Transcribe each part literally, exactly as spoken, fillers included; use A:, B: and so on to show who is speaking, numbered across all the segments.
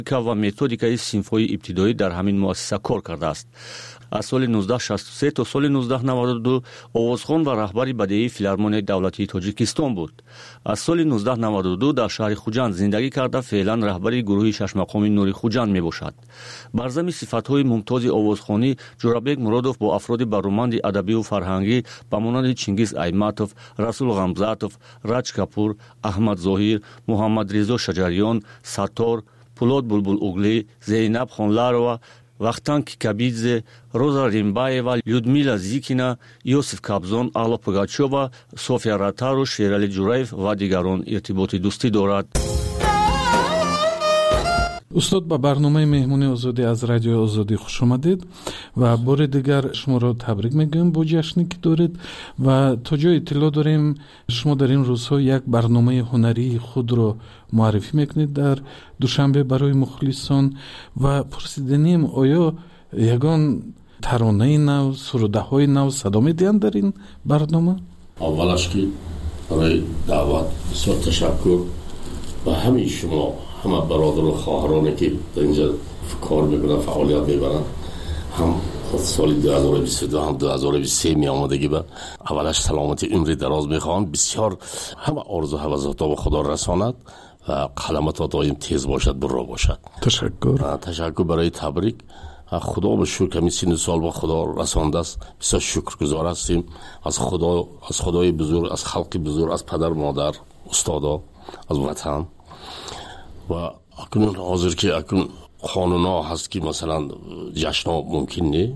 A: و متدیکای صنف‌های ابتدایی در همین مؤسسه کار کرده است. از سال نوزده شصت و سه تا سال نوزده نود و دو آوازخوان و رهبری بدیهی فیلارمونی دولتی تاجیکستان بود. از سال نوزده نود و دو در شهر خوجند زندگی کرده، فعلا رهبری گروه شش مقام نوری خوجند میباشد. بر ضمن صفات‌های ممتاز آوازخوانی، جورابک مرادوف با افراد برومند ادبی و فرهنگی به مانند چنگیز ایماتوف، رسول غمزاتوف، راج کپور، احمد ظاهر، محمد رضا شجریان، ستار، پولاد بلبل اوغلی، زینب خانلارова، Вахтанг Кабидзе, Роза Римбаева, Людмила Зикина, Иосиф Кобзон, Алла Пугачева, София Ротару, Шерали Джураев ва дигарон иртиботи дӯстӣ дорад.
B: استاد با برنامه مهمونی آزادی از رادیو آزادی خوش آمدید و بار دیگر شما را تبریک میگم با جشنی که دارید و تا جای اطلاع داریم شما در این روزها یک برنامه هنری خود را معرفی میکنید در دوشنبه برای مخلصان و پرسیدنیم آیا یگان ترانه نو، سروده های نو صدا میدهند در این برنامه؟
C: اولش که برای دعوت بسیار تشکر و همین شما همه برادر و خواهرانی که در اینجا کار میکنن، فعالیت میبرن، هم سال دو هزار و بیست و دو هم دو هزار و بیست و سه می آمدگی به اولش سلامتی عمری دراز میخوام، بسیار همه آرزو هوسات به خدا رساند و قلمت دایم تیز باشد، برا باشد.
B: تشکر.
C: تشکر برای تبریک. خدا به شکر همین سین سال به خدا رسانده است، بسیار شکرگزار هستیم از خدا، از خدای بزرگ، از خلق بزرگ، از پدر مادر، استادا، از وطن. و اکنون حاضر که اکنون قانونا هست که مثلا جشنا ممکن نه،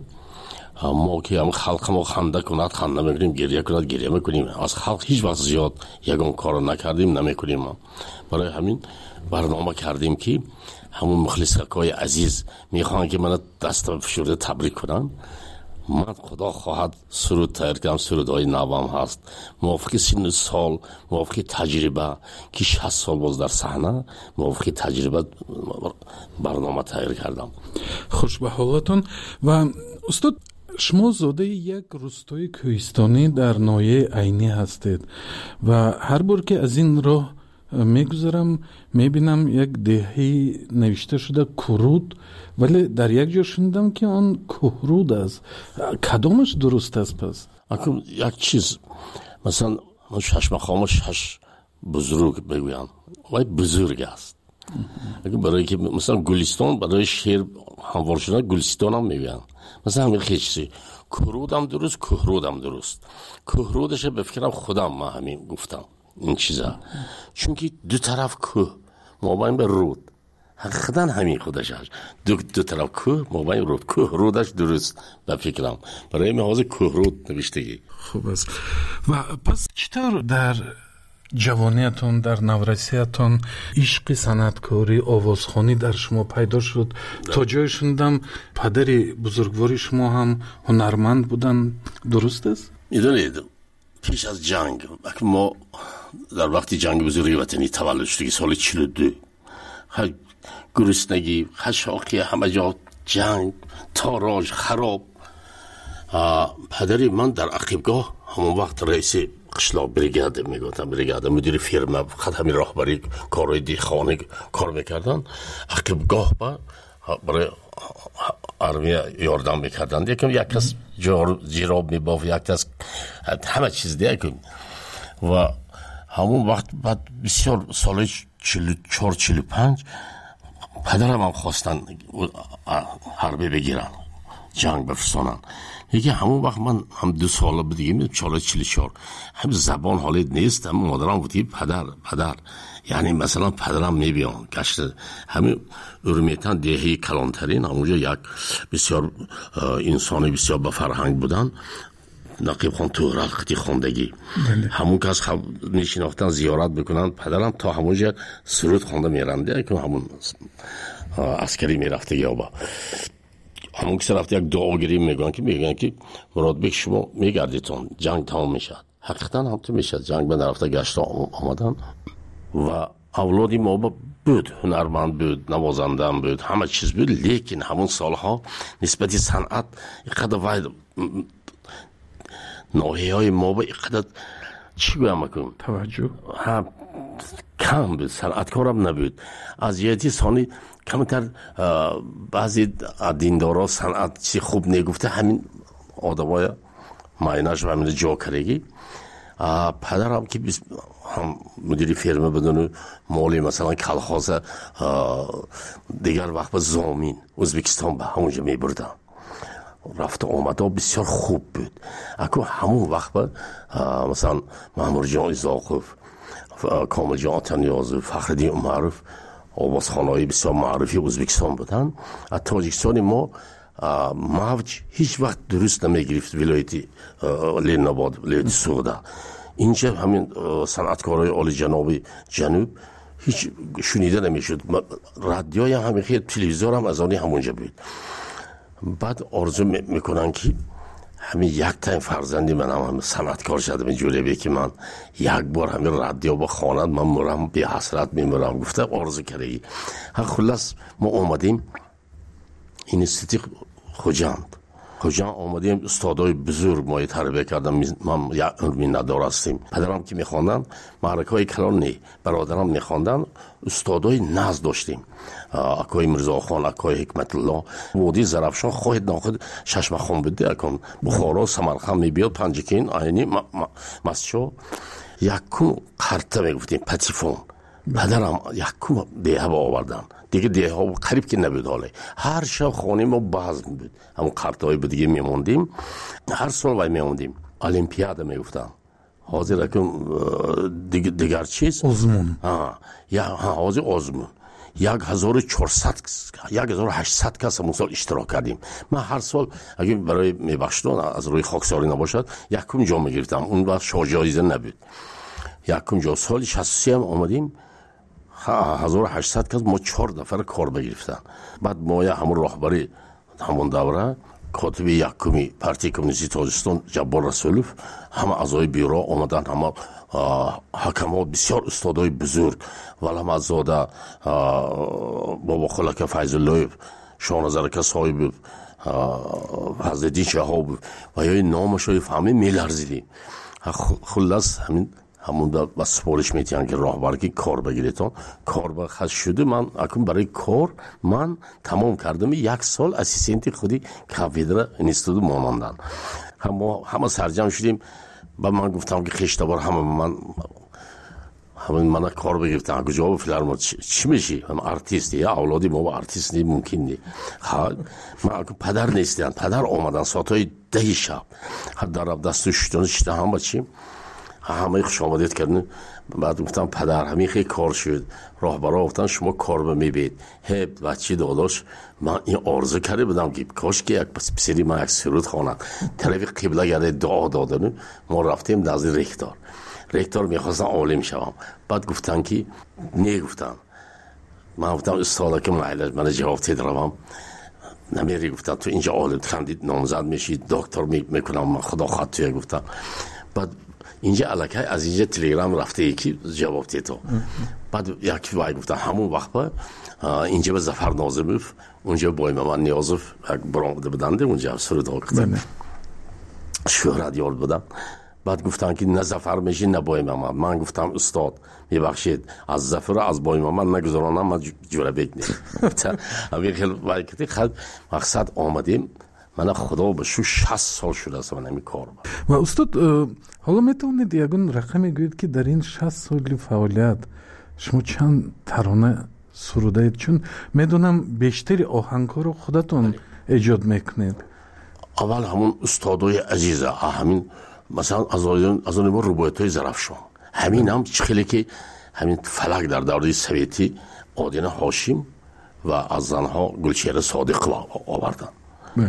C: ما که هم خلق ما خنده کند خنده میکنیم، گریه کند گریه میکنیم، از خلق هیچ وقت زیاد یگان کار نکردیم نمیکنیم. برای همین برنامه کردیم که همون مخلصکای عزیز میخوان که من دست فشرده تبریک کنن. من خدا خواهد سرود تایر کردم، سرودهای نوام هست موافق سن سال، موافق تجربه که شصت سال باز در صحنه، موافق تجربه برنامه تایر کردم.
B: خوش به حالتون. و استاد شما زاده یک روستای کوهستانی در ناحیه عینی هستید و هر بار که از این راه میگذرم میبینم یک دهی نوشته شده کرود، ولی در یک جا شنیدم که آن کهرود است. کدامش درست است پس؟
C: اکنون یک چیز مثلا شش مقام شش بزرگ بگویم ولی بزرگ است. اگر برای که مثلا گلستان برای شهر هموار شده گلستان هم میگویم، مثلا همین خیلی کرود هم درست، کهرود هم درست. کهرودش به فکرم خودم ما همین گفتم این چیزا، چون که دو طرف کوه مابین به رود، حقیقتا همین خودش هست، دو, دو طرف کوه مابین رود، کوه رودش درست به فکرم، برای محاضر کوه رود نوشتگی.
B: خوب است. و پس چطور در جوانیتون، در نورسیتون عشق صنعتکاری آوازخوانی در شما پیدا شد؟ تا جای شنیدم پدر بزرگواری شما هم هنرمند بودن، درست است؟
C: میدونید پیش از جنگ ما در وقتی جنگ بزرگی وطنی تولد شدگی سال چهل و دو، گرسنگی، خشاکی، همه جا جنگ، تاراج، خراب. پدری من در عقیبگاه همون وقت رئیس قشلاق بریگاده میگفتم، بریگاده مدیر فرما، خود همین راهبری کارهای دیخانه کار میکردن. عقیبگاه با برای آرمی یاردم میکردن، یکم یک کس جراب میبافت، یک کس همه چیز دیگه. و همون وقت بعد بسیار سال چهل و چهار چهل و پنج پدرم هم خواستن حربی بگیرن، جنگ بفرستانن. یکی همون وقت من هم دو ساله بودیم، چهل چهل و چهار، هم زبان حالت نیست، هم مادرم بودی پدر پدر، یعنی مثلا پدرم میبیان گشت همین ارمیتن دهی کلانترین، همونجا یک بسیار انسانی بسیار با فرهنگ بودن، نقیب خان تهرت خطی خوندگی، همون که از نشناختن زیارت بکنن پدرم تا همونجا سرود خونده میرنده که همون عسکری میرفته یا با همون که رفته یک دعاگیری میگن که میگن که مراد بک شما میگردیتون جنگ تمام میشد. حقیقتا هم تو میشد، جنگ به نرفته گشت آمدن و اولادی ما بود، هنرمند بود، نوازنده بود، همه چیز بود، لیکن همون سالها نسبتی صنعت اینقدر واید ناحیه های ما با اینقدر چی گویم میکنم
B: توجه
C: هم کم بود، صنعتکارم نبود. از جهتی ثانی کمتر بعضی دیندارا صنعت چی خوب نگفته، همین آدمای مایناش و همین جاکرگی. پدرم که هم مدیری فرمه بدون مالی مثلا کلخاز دیگر وقت به زامین ازبکستان به همونجا می بردم. رفت و آمد ها بسیار خوب بود. اکو همون وقت به مثلا مامور جان ازاقف، کامل جان آتنیازو، فخردین عمرف، آوازخانه‌های بسیار معروفی ازبکستان بودن. از تاجیکستان ما موج هیچ وقت درست نمیگرفت. ولایتی لناباد، ولایتی سودا، اینجا همین صنعتکارای عالی جنابی جنوب هیچ شنیده نمیشد. رادیوی همین خیلی تلویزیون هم از آنی همونجا بود. بعد آرزو میکنن که همین یک تا فرزندی من هم, هم صنعتکار شدم اینجوری به که من یک بار همین رادیو با خواند من مرم بی حسرت میمرم. گفته آرزو کردی. خلاص ما اومدیم اینستیتوت خوجند خوجند آمدیم. استادای بزرگ ما تربیت کردم. من یک علمی ندار هستیم. پدرم که میخواندن معرکه های کلان نی، برادرم میخواندن استادای ناز داشتیم. اکای مرزا خان، اکای حکمت الله، وادی زرافشان خواهد ناخد ششم خان بده. اکن بخارا سمرقند میبیاد پنجکین آینی مسجو یکم قرطه میگفتیم پتیفون. پدرم یکم دیه با آوردن دیگه. دیه ها قریب که نبود. حاله هر شب خانه ما بازم بود. همون قرطه های دیگه میموندیم. هر سال وای میموندیم. المپیاد میگفتن حاضر اکم دیگر, دیگر چیز
B: آزمون
C: یا حاضر آزمون یک هزار و چهارصد یک هزار و هشتصد کس همون سال اشتراک کردیم. من هر سال اگه برای میبخشتون از روی خاکساری نباشد یکم جا میگرفتم. اون وقت شاه جایزه نبود. یکم جا سال شصت و سه هم آمدیم. هزار و هشتصد کس ما چهار نفر کار بگرفتن. بعد ما یا همون راهبری همون دوره کاتب یکمی پارتی کمونیستی تاجیکستان جبار رسولوف، همه اعضای بیورو آمدن. همه حکمات بسیار استادای بزرگ ولهم زاده بابا خلک فیض الله، شاهنظر صاحب حضرت شهاب و یا نامشو فهمی میلرزیدیم. خلاص همین همون دا با سپارش میتین که راهبر که کار بگیریتون کار بخش شده. من اکنون برای کار من تمام کردم. یک سال اسیستنتی خودی کافیدر اینستیتوت مانندن. همه همه سرجم شدیم. با من گفتم که خشتبار همه من همه من کار بگیرتن. کجا فیلارمون چی میشی؟ هم آرتیستی یا اولادی ما با آرتیست نی ممکن نی. من پدر نیستم. پدر آمدن ساعتای ده شب. حد در دستش شدن شده هم بچیم. همه خوش آمدید کردن. بعد گفتم پدر همین خیلی کار شد. راهبرا گفتن شما کار به میبید. هی بچه داداش من این آرزو کرده بودم که کاش که یک پسری من یک سرود خواند. طرف قبله گرده دعا دادن. ما رفتیم نزد رکتور. رکتور میخواستن عالم شوم. بعد گفتن که نگفتن. من گفتم استاد که من من جواب تدرم نمیری. گفتن تو اینجا عالم خندید نامزد میشی دکتر میکنم. من خدا خواهد توی گفتم. بعد اینجا الکه از اینجا تلگرام رفته یکی جواب دیتو. بعد یکی وای گفتن همون وقت با اینجا به ظفر ناظموف اونجا با من نیازف برآمده بدنده اونجا سرود آقدم شهرت یاد بدم. بعد گفتن که نه ظفر میشین نه بای من. من گفتم استاد میبخشید از ظفر از بای من نگذارانم من جوره بگنیم. همین خیلی وای کتی خد مقصد آمدیم. من خدا به شو شصت سال شده است من همین کار
B: و استاد حالا میتونید یگون رقمی گوید که در این شصت سال فعالیت شما چند ترانه سرودید؟ چون میدونم بیشتری آهنگ‌ها رو خودتون ایجاد میکنید.
C: اول همون استادای عزیزه همین مثلا از آن از آن ما روبایت‌های زرافشان همین هم خیلی که همین فلک در دوره سویتی آدینه هاشم و از زنها گلچهره صادق آوردن.
B: بله.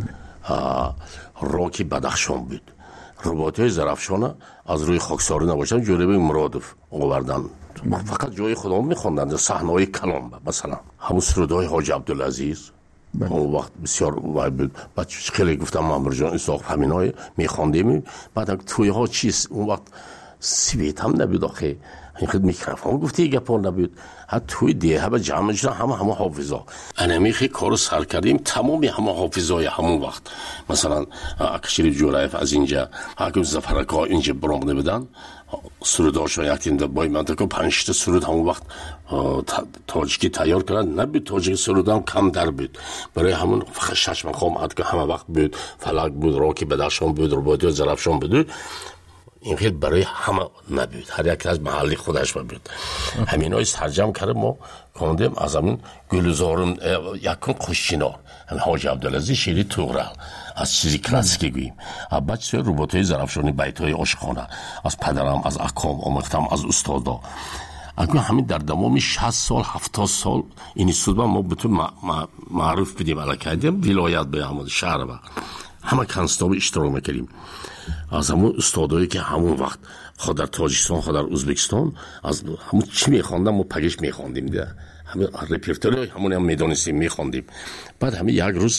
C: راکی بدخشان بود. روبایت‌های زرافشان از روی خاکساری نباشن جوری مرادف آوردن. فقط جای خودمون میخوندن صحنه‌های کلام مثلا همون سرودهای حاج عبدالعزیز اون وقت بسیار وای بود. بعد خیلی گفتم مامور جان اسحاق همینای میخوندیم. بعد توی ها چیست اون وقت سویت هم نبود آخه، اینقدر میکروفون گفتی گپا نبود. حتی توی دیه با جمع جدا همه همه حافظا انمی خیلی کارو سر کردیم، تمامی همه حافظای همون وقت. مثلا اکشریف جورایف از اینجا حکم زفرکا اینجا برامده بدن سروداش و یکتین در بای منطقه پنجشت سرود همون وقت تاجیکی تیار کردن. نبود تاجیکی سرود هم کم در بود، برای همون ششم خواهم حد که همه وقت بود، فلک بود، راکی بدخشان بود، رباطی و زرفشان بود. این خیلی برای همه نبود، هر یک از محلی خودش بود. همین های سرجم کرده ما کندیم از همین گلزارم یکم خوشینار همین حاج عبدالعزیز شیری توغرل از چیزی کلاسیکی گوییم. بعد سوی رباطی زرفشانی بیت های عاشقانه از پدرم، از اکام آموختم، از استادا. اگه همین در دمامی شصت سال هفتاد سال این استاد ما بتون معروف بدیم علاکه ولایت به همون شهر و همه کنستاب اشتراک میکردیم. از همون استادایی که همون وقت خود در تاجیکستان خود در ازبکستان از همون چی میخواندم ما پگش میخواندیم ده، همون رپرتوری همون هم میدونستیم میخواندیم. بعد همین یک روز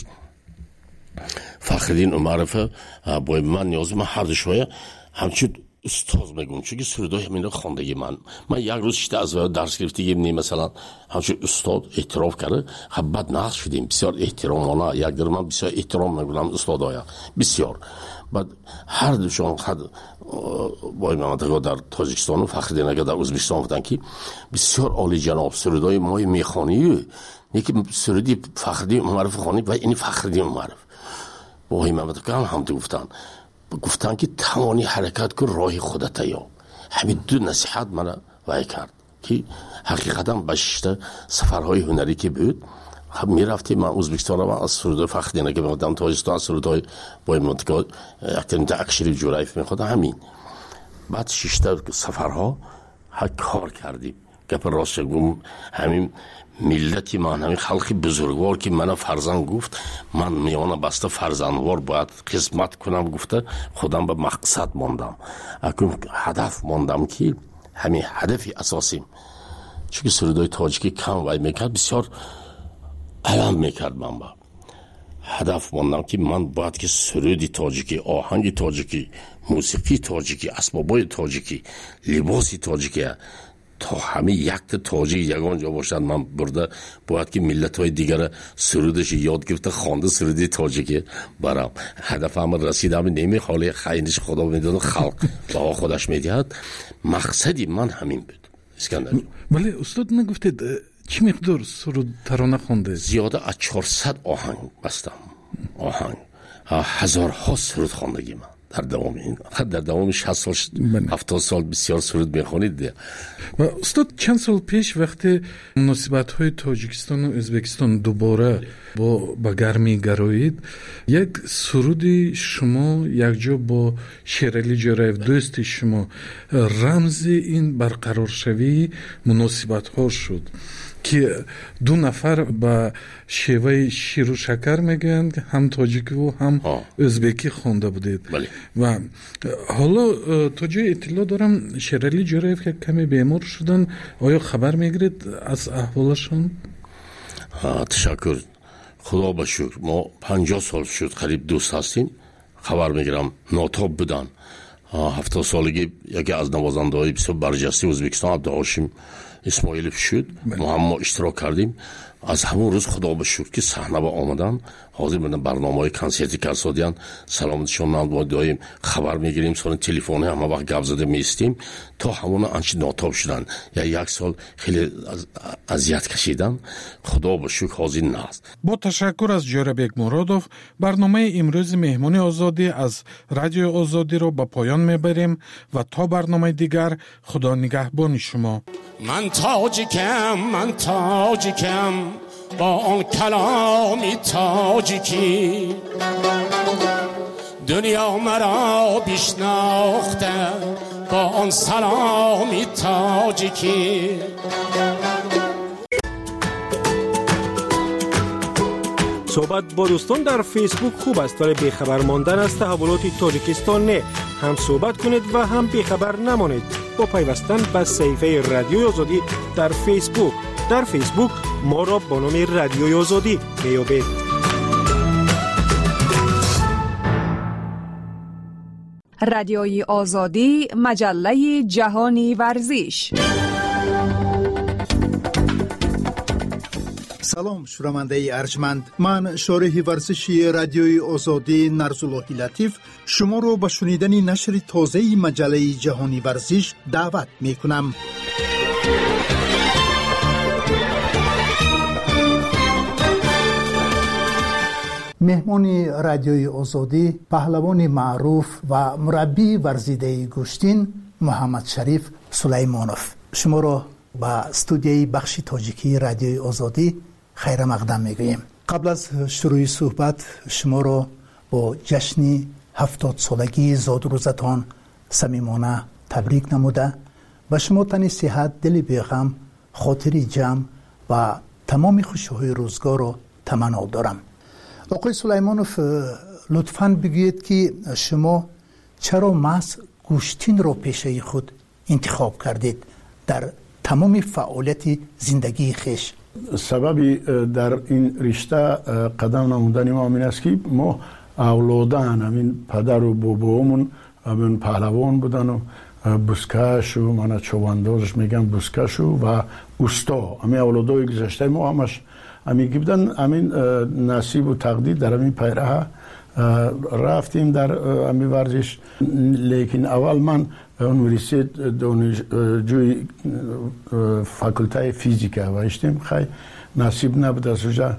C: فخرالدین عمرف با من نیاز من هر شویه همچون استاد میگم چون که سرودای همین رو خواندگی من من یک روز شده از درس گرفتیم نی مثلا همچون استاد اعتراف کرده. خب بعد نقص شدیم بسیار احترامانه، یک در من بسیار احترام میگم استادایا بسیار. بعد هر دوشان خد با منطقه در تاجیکستان و فخرالدین اگر در ازبکستان بودن که بسیار عالی جناب سرودای مای میخوانی، یکی سرودی فخرالدین عمرف خوانی و این فخرالدین عمرف با منطقه هم هم گفتن گفتن که تمانی حرکت کن راه خودت یا همین دو نصیحت من وای کرد که حقیقتا بشته سفرهای هنری که بود خب میرفتیم من ازبکستان و از سرودای فخرالدین که بودم تاجیکستان از سرودای با منطقه اکتیم در اکشریف جورایف میخواد همین. بعد ششته سفرها ها کار کردیم گپ راست گم همین ملتی من همین خلقی بزرگوار که من فرزند گفت من میانه بسته فرزندوار باید قسمت کنم گفته خودم به مقصد ماندم. اکنون هدف ماندم که همین هدفی اساسیم چون که سرودای تاجیکی کم وای میکرد بسیار علم میکرد من با هدف ماندم که من باید که سرودی تاجیکی، آهنگ تاجیکی، موسیقی تاجیکی، اسبابای تاجیکی، لباسی تاجیکی تا همه یک تاجیک یگان جا باشد من برده باید که ملت های دیگر سرودش یاد گرفته خوانده سرودی تاجیکی برام. هدف هم رسیدم نمی خالی خیلیش خدا میداد خلق با خودش میدهد. مقصدی من همین بود. اسکندر
B: ولی استاد نگفتید چی مقدار سرود ترانه خونده؟
C: زیاده از چهارصد آهنگ بستم، آهنگ هزارها سرود خواندگی من در دوام این در دوام شصت سال هفتاد سال بسیار سرود میخونید.
B: و استاد چند سال پیش وقتی مناسبت های تاجیکستان و ازبکستان دوباره با با گرمی گرایید یک سرودی شما یک جا با شیرعلی جورایف دوست شما رمز این برقرار شوی مناسبت ها شد که دو نفر با شیوه شیر و شکر میگن هم تاجیکی و هم ازبکی خونده بودید. بله. و حالا تا جای اطلاع دارم شیرعلی جورایف که کمی بیمار شدن، آیا خبر میگیرید از احوالشون؟
C: تشکر، خدا با شکر ما پنجاه سال شد قریب دوست هستیم. خبر میگیرم ناتاب بودن. هفتاد سالگی یکی از نوازنده های بسیار برجسته ازبکستان عبدالهاشم اسماعیلوف شد. ما هم اشتراک کردیم. از همون روز خدا به شکر که صحنه با آمدن حاضر بودن برنامه‌های کنسرتی کسادیان سلامتشون نام دایم خبر میگیریم سر تلفن هم وقت گپ زده میستیم تا همون انچ ناتاب شدن یا یک سال خیلی اذیت کشیدن. خدا به شکر حاضر نست.
B: با تشکر از جورابک مرادوف برنامه امروز مهمون آزادی از رادیو آزادی رو به پایان میبریم و تا برنامه دیگر خدا نگهبان شما.
D: من تاجیکم من تاجیکم با آن کلامی تاجیکی دنیا مرا بشناخته با آن سلامی تاجیکی.
E: صحبت با دوستان در فیسبوک خوب است ولی بیخبر ماندن از تحولات تاجیکستان نه. هم صحبت کنید و هم بیخبر نمانید با پیوستن به صفحه رادیو آزادی در فیسبوک. در فیسبوک ما را با نام رادیو آزادی میابید.
F: رادیوی آزادی، مجله جهانی ورزش.
G: سلام شنونده ارجمند، من شارح ورزشی رادیوی آزادی نرزاللهی لطیف شما رو به شنیدن نشر تازه مجله جهانی ورزش دعوت می کنم. مهمان رادیوی آزادی پهلوان معروف و مربی ورزیده گوشتین محمد شریف سلیمانوف شما را به استودیوی بخش تاجیکی رادیوی آزادی خیر مقدم میگوییم. قبل از شروع صحبت شما را با جشن هفتاد سالگی زادروزتان صمیمانه تبریک نموده و شما تن صحت، دل بیغم، خاطری جمع و تمام خوشی‌های روزگار را تمنا دارم. آقای سلیمانوف، لطفاً بگویید که شما چرا محض گوشتین را پیشه خود انتخاب کردید در تمام فعالیت زندگی خیش؟
H: سببی در این رشته قدم نمودن ما این است که ما اولادان همین پدر و بابامون همین پهلوان بودن و بوسکش و من چوباندازش میگم بوسکش و اوستا، همین اولادای گذشته ما همش همین بودن. همین نصیب و تقدیر در همین پیراه رفتیم در همین ورزش. لیکن اول من یونیورسیت دانشجوی فاکولته فیزیک هستم، خیلی نصیب نبود از اونجا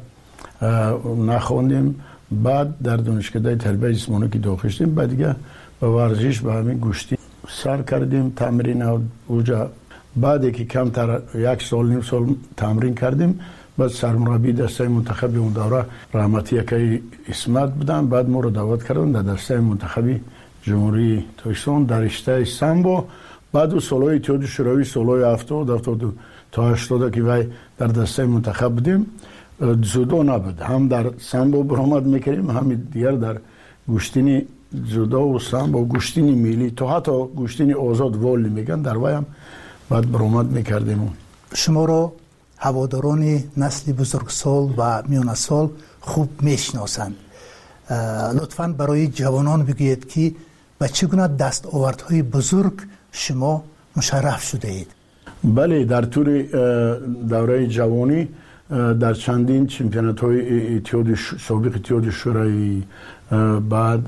H: نخوندیم. بعد در دانشکده تربیت جسمانی که داخل شدیم، بعد دیگه به ورزش به همین گوشتی سر کردیم، تمرین اونجا. بعد که کمتر یک سال نیم سال تمرین کردیم، بعد سرمربی دسته منتخب اون دوره رحمتی که اسمت بودن، بعد ما رو دعوت کردن در دسته منتخبی جمهوری تاجیکستان در رشته سامبو. بعد و سالهای اتحاد شوروی سالهای هفتاد هفتاد تا هشتاد که وای در دسته منتخب بودیم. جودو نبود، هم در سامبو برآمد میکردیم، هم دیگر در گوشتینی جودو و سامبو، گوشتینی ملی، تا حتی گوشتینی آزاد والی میگن در وای هم بعد برآمد میکردیم.
G: شما رو هواداران نسل بزرگسال و میانه سال خوب میشناسند. لطفاً برای جوانان بگویید که به چگونه دستاوردهای بزرگ شما مشرف شده اید؟
H: بله، در طول دوره جوانی در چندین چمپیونات های اتحاد سابق اتحاد شوروی، بعد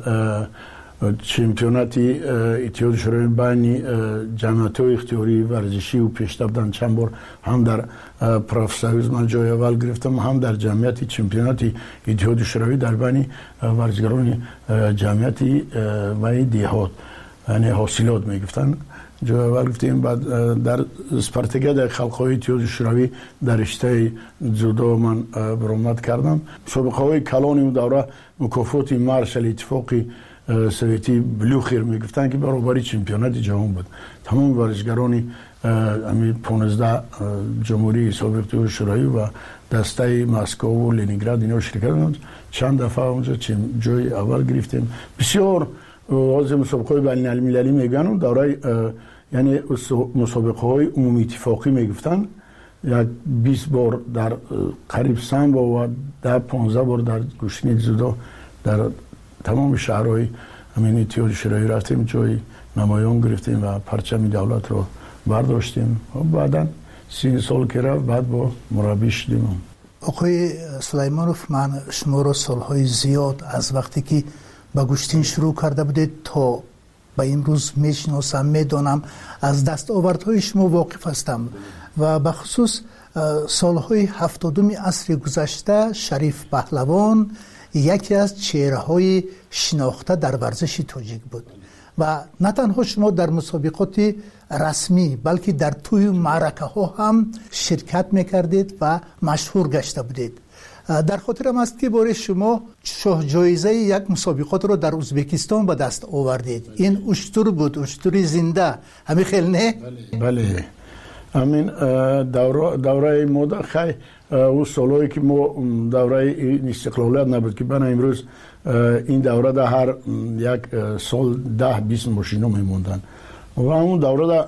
H: چمپیوناتی اتحاد شوروی بین جمعیت های اختیاری ورزشی و پیشرفت چند بار هم در پروفسوریز من جای اول گرفتم، هم در جمعیت چمپیوناتی اتحاد شوروی در بین ورزشکاران جمعیتی و دهات، یعنی حاصلات میگفتن، جای اول گرفتیم. بعد در اسپارتاکیاد خلق‌های اتحاد شوروی در رشته جودو من برآمد کردم. سابقه های کلان اون دوره مکافات مارشال اتفاقی سویتی بلوخیر میگفتن که برابری چمپیونات جهان بود. تمام ورزشکاران همین پانزده جمهوری سابق اتحاد شوروی و دسته مسکو و لنینگراد اینا شرکت کردند. چند دفعه اونجا جای اول گرفتیم. بسیار از مسابقات بین المللی میگن دوره، یعنی مسابقه های عمومی اتفاقی میگفتن، یک بیست بار در قریب سامبو و ده پانزده بار در گوشتین جودو در تمام شهرهای همین اتحاد شوروی رفتیم، جای نمایان گرفتیم و پرچم دولت رو برداشتیم. و بعدا سی سال که رفت بعد با مربی شدیم.
G: آقای سلیمانوف، من شما رو سالهای زیاد از وقتی که با گوشتین شروع کرده بودید تا به امروز میشناسم، میدانم، از دستاوردهای شما واقف هستم و به خصوص سالهای هفتادم عصر گذشته شریف پهلوان یکی از چهره‌های شناخته در ورزش تاجیک بود و نه تنها شما در مسابقات رسمی بلکه در توی معرکه ها هم شرکت میکردید و مشهور گشته بودید. در خاطرم است که باره شما شاه جایزه یک مسابقات رو در ازبکستان به دست آوردید. این اشتر بود، اشتری زنده، همین خیلی نه؟
H: بله، همین دوره دوره مدت خیلی او سالایی که ما دوره استقلالیت نبود که بنا امروز این دوره در هر یک سال ده بیست ماشینا میموندن و اون دوره در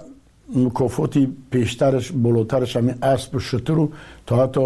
H: مکافاتی پیشترش بالاترش همین اسب و شتر و تا حتی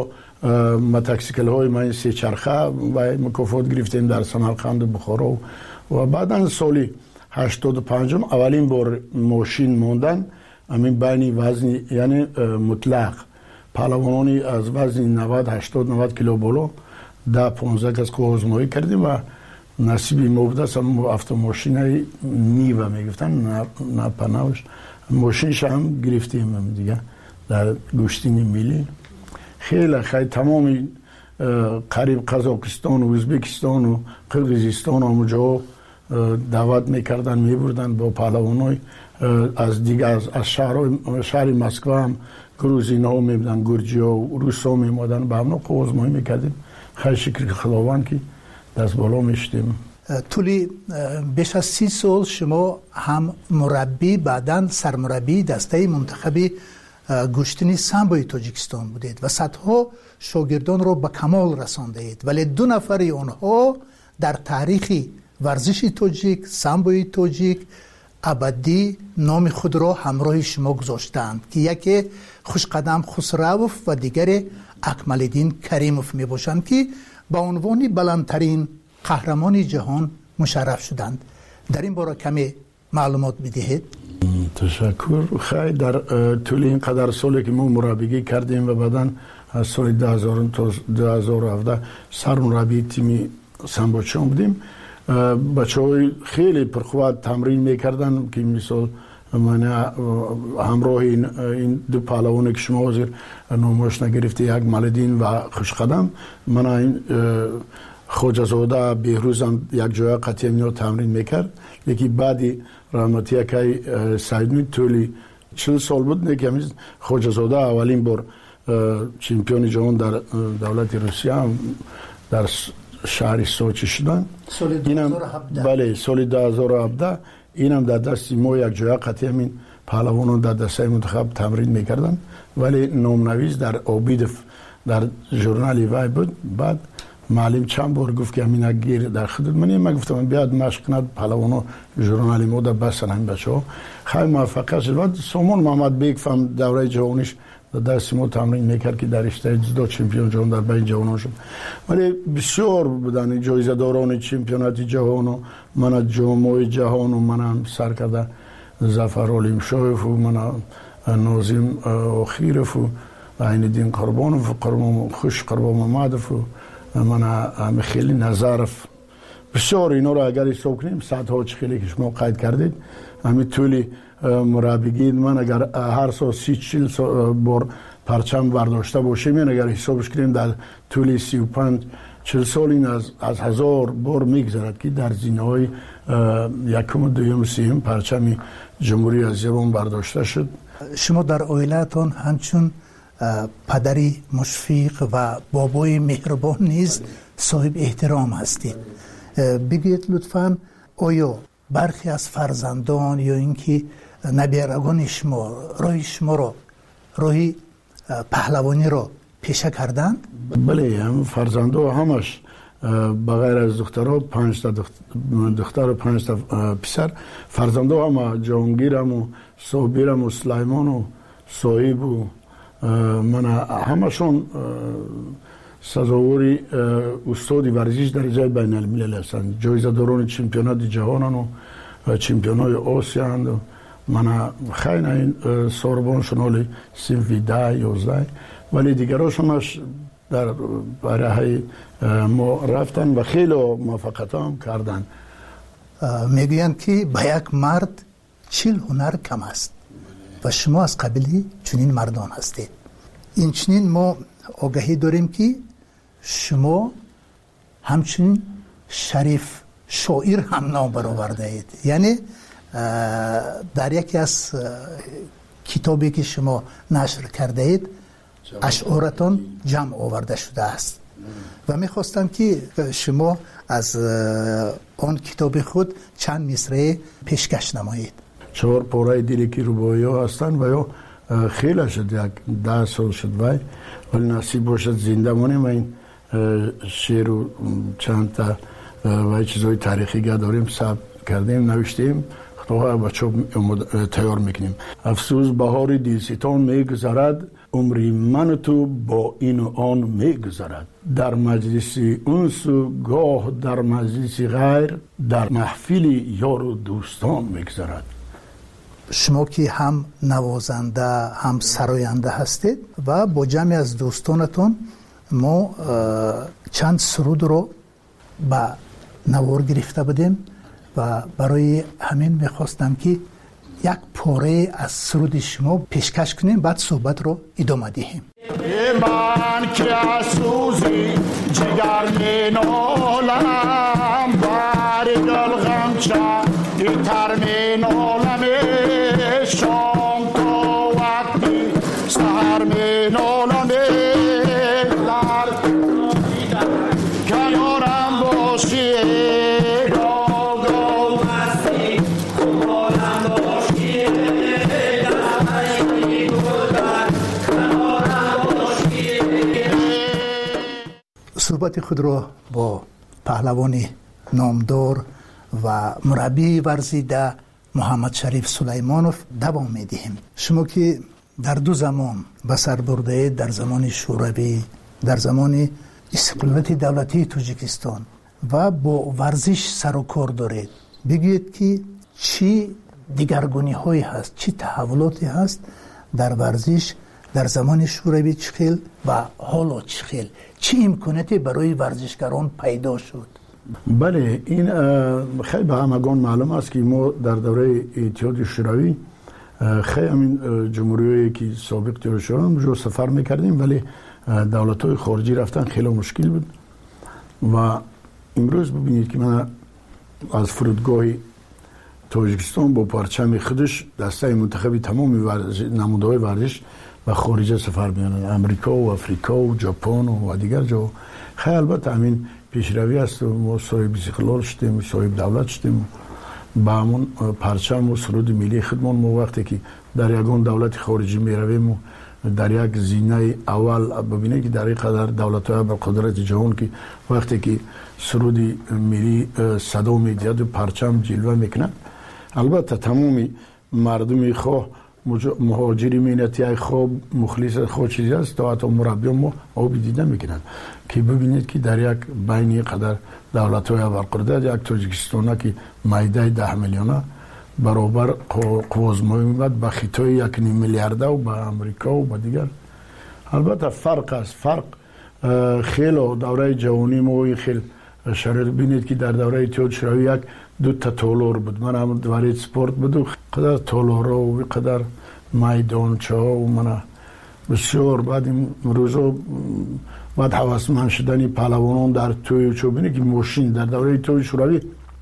H: متکسیکل های من سه چرخه و مکافات گرفتیم در سمرقند و بخارا و بعدا سالی هشتاد و پنجم اولین بار ماشین موندن همین بین وزن یعنی مطلق پهلوانی از وزن نود هشتاد نود کیلو بالا ده پانزده کس که آزمایی کردیم و نصیبی ما بوده است. هم автомاشین نیوه میگفتن نه پناهش ماشینش هم گرفتیم دیگه در گشتین میلی. خیلی خیلی تمامی قریب قزاقستان و ازبکستان و قرقیزستان همونجا دعوت میکردن میبردن با پهلوانای از دیگه از, از شهر شهر مسکو هم گروزین ها میبودن گرجی ها و روس ها میمادن به همنا آزمایی میکردیم. خیلی شکر خداوند که دست بالا میشتیم.
G: طولی بیش از سی سال شما هم مربی بعداً سرمربی دسته منتخبی گشتنی سامبوی تاجیکستان بودید و صدها شاگردان رو به کمال رسانده اید، ولی دو نفر آنها در تاریخ ورزش تاجیک سامبوی تاجیک ابدی نام خود را همراه شما گذاشتند که یکی خوشقدم خسروف و دیگر اکمالدین کریموف می باشند که با عنوان بلندترین قهرمان جهان مشرف شدند. در این باره کمی معلومات بدهید.
H: تشکر. خیلی در طول این قدر سالی که ما مربیگی کردیم و بعداً از سال دو هزار تا دو هزار و هفده سرمربی تیم سامبوچان بودیم. بچه های خیلی پرقوت تمرین میکردن که مثال من همراه این, این دو پهلوانی که شما حاضر نامش نگرفته یک مالدین و خوشقدم من این خوجزاده بهروزم یک جای قطعی اینا تمرین میکرد. یکی بعدی رحمتی که سعیدمی طولی چل سال بود نه که خوجزاده اولین بار چمپیون جهان در دولت روسیه هم در شهر سوچی شدن.
G: سال دو هزار و هفده
H: بله سال دو هزار و هفده اینم در دست ما یک جای قطعی همین پهلوانان در دسته منتخب تمرین میکردن، ولی نامنویس در آبیدف در ژورنال وای بود. بعد معلم چند بار گفت که همین گیر در خدمت منی. من گفتم بیاد مشق کند پهلوانا ژورنال ما در بسن همین بچه‌ها. خیلی موفق شد. بعد سامان محمد بیگ فهم دوره جوانیش دست ما تمرین میکرد که در رشته جودو چمپیون جهان در بین جوانان شد. ولی بسیار بودن جایزه داران چمپیونات جهان و من جام جهان و من سر کرده ظفر علیم شایف و من ناظم آخیرف و عین‌الدین قربانوف و قربان خوش قربان محمدف و من خیلی نظرف. بسیار اینا رو اگر حساب کنیم صدها خیلی که شما قید کردید همین طولی مربیگی من اگر هر سال سی چل بار پرچم برداشته باشیم یعنی اگر حسابش کنیم در طول سی و پنج چل سال این از, از هزار بار میگذرد که در زینه های یکم و دویم سیم پرچم جمهوری اسلامی برداشته شد.
G: شما در عائلتان همچون پدری مشفق و بابای مهربان نیز صاحب احترام هستید. بگید لطفاً آیا برخی از فرزندان یا اینکه نبیرگان شما راه شما را راهی پهلوانی را پیشه کردند؟
H: بله هم فرزندا همش بغیر از دخترها پنج تا دختر و پنج تا پسر فرزندا هم جهانگیرم و صابرم و سلیمان و صاحب و من همشون سزاوری استاد ورزش درجه بین الملل هستند. جایزه داران چمپیونات جهانن و چمپیونای آسیا اند. من خیلی این سوربان شنالی سیمفی ده یازده ولی دیگرش همش در برای ما رفتن و خیلی موفقیت هم کردن.
G: میگویند که به یک مرد چل هنر کم است و شما از قبیله چنین مردان هستید. این چنین ما آگاهی داریم که شما همچنین شریف شاعر هم نام برآورده اید. یعنی در یکی از کتابی که شما نشر کرده اید اشعارتان جمع آورده شده است و میخواستم که شما از آن کتاب خود چند مصرع پیشکش نمایید.
H: چهار پاره دیلی که روبایی ها هستن و یا خیلی شد یک ده سال شد وای ولی نصیب باشد زنده مانیم و این شعر و چند تا و چیزهای تاریخی که داریم ثبت کردیم نوشتیم. بچه تیار میکنیم. افسوس بهار دلستان میگذرد، عمری من و تو با این و آن میگذرد. در مجلس انس و گاه در مجلس غیر، در محفل یار و دوستان میگذرد.
G: شما که هم نوازنده هم سراینده هستید و با جمعی از دوستانتون ما چند سرود رو به نوار گرفته بودیم و برای همین میخواستم که یک پاره از سرود شما پیشکش کنیم، بعد صحبت رو ادامه دهیم.
I: من که از سوزی جگر می نالم، بر دل غمچه تر می نالم، شام تا وقتی سهر می نالم، در کنارم باشی
G: صحبت خود را با پهلوان نامدار و مربی ورزیده محمد شریف سلیمانوف دوام میدهیم. شما که در دو زمان به سر برده، در زمان شوروی، در زمان استقلالیت دولتی تاجیکستان و با ورزش سر و کار دارید، بگید که چی دیگرگونی هایی هست، چی تحولاتی هست در ورزش در زمان شوروی چخیل و حالا چخیل، چی امکاناتی برای ورزشکاران پیدا شد؟
H: بله، این خیلی به همگان معلوم است که ما در دوره اتحاد شوروی خیلی همین جمهوریایی که سابق تیر شدن جو سفر میکردیم، ولی دولت‌های خارجی رفتن خیلی مشکل بود. و امروز ببینید که من از فرودگاه تاجیکستان با پرچم خودش دسته منتخبی تمام نمودهای ورزش و خارج سفر میانن، امریکا و افریقا و ژاپن و دیگر جا. خیلی البته همین پیشروی است و ما صاحب استقلال شدیم، صاحب دولت شدیم. با همون پرچم و سرود ملی خودمان ما وقتی که در یگان دولت خارجی میرویم، در یک زینه اول ببینید که در این قدر دولت‌های با قدرت جهان که وقتی که سرود ملی صدا میدهد و پرچم جلوه میکنه، البته تمامی مردمی خواه مهاجری مینتی های خوب مخلص خود چیزی است تا حتی مربی ما او دیده میکنند که ببینید که در یک بین قدر دولت های برقرار یک تاجیکستان که مایده ده میلیونه برابر قوازمایی میبود به خطای یک نیم میلیارده و به امریکا و به دیگر. البته فرق است، فرق خیلی دوره جوانی ما خیلی شرایط بینید که در دوره اتحاد شوروی یک دو تا تالار بود، من هم دوره سپورت بود و قدر تالارا و قدر میدانچه ها و من بسیار بعد این روزا بعد حواسمند شدنی پهلوانان در توی چو بینید که ماشین در دوره اتحاد شوروی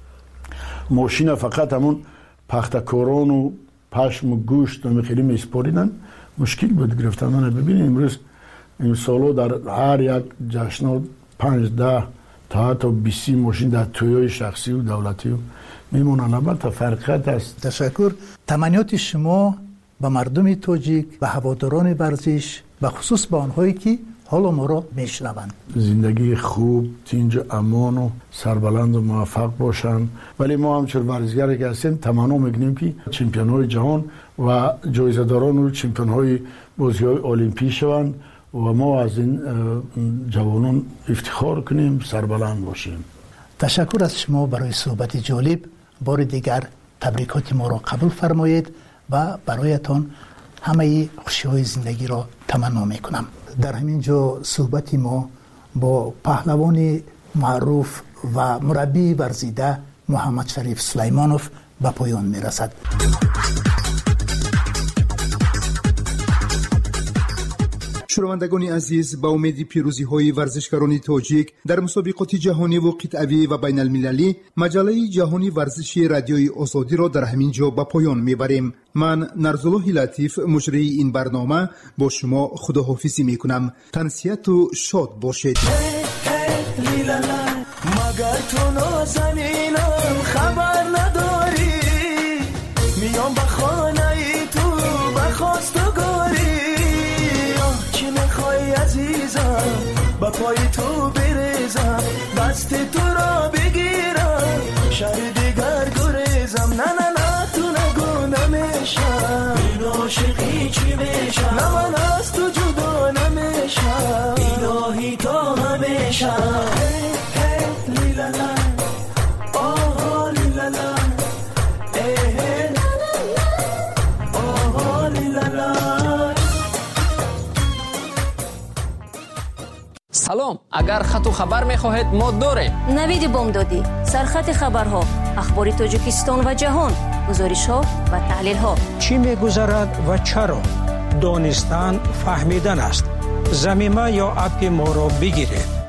H: ماشین فقط همون پختکاران و پشم و گوشت و خیلی میسپاریدن، مشکل بود گرفتن. من ببینید امروز این سالو در هر یک جشن پنج ده تا حتی بیسی ماشین در تویای شخصی و دولتی و میمونن. البته فرقیت است.
G: تشکر. تمنیات شما به مردم تاجیک، به هواداران ورزش، به خصوص به آنهایی که حالا ما را میشنوند،
H: زندگی خوب، تینج امان و سربلند و موفق باشند. ولی ما همچون ورزشگری که هستیم تمنا میکنیم که چمپیون های جهان و جایزه داران و چمپیون های بازی های المپی شوند و ما از این جوانان افتخار کنیم، سربلند باشیم.
G: تشکر از شما برای صحبت جالب. بار دیگر تبریکات ما را قبول فرمایید و برایتان همه خوشی های زندگی را تمنا میکنم. در همین جا صحبت ما با پهلوان معروف و مربی ورزیده محمد شریف سلیمانوف به پایان میرسد.
J: شنوندگان عزیز، با امید پیروزی های ورزشکاران تاجیک در مسابقات جهانی و قطعی و بین المللی، مجله جهانی ورزشی رادیوی آزادی را در همین جا به پایان میبریم. من نرزالله لطیف مجری این برنامه با شما خداحافظی میکنم. تنسیت و شاد باشید. مگر تو نازنینم خبر نداری، میام به خانه تو بخواستگاری، چی میخوای عزیزم با پای تو بریزم، دست تو را بگیرم شهر دیگر گریزم، نه نه نه تو
K: اگر خط و خبر می‌خواهید ما داریم.
L: نوید بامدادی، سرخط خبرها، اخبار تاجیکستان و جهان، گزارش‌ها و تحلیل‌ها.
M: چی می‌گذرد و چرا؟ دانستن فهمیدن است. زمینه یا اپ ما را بگیرید.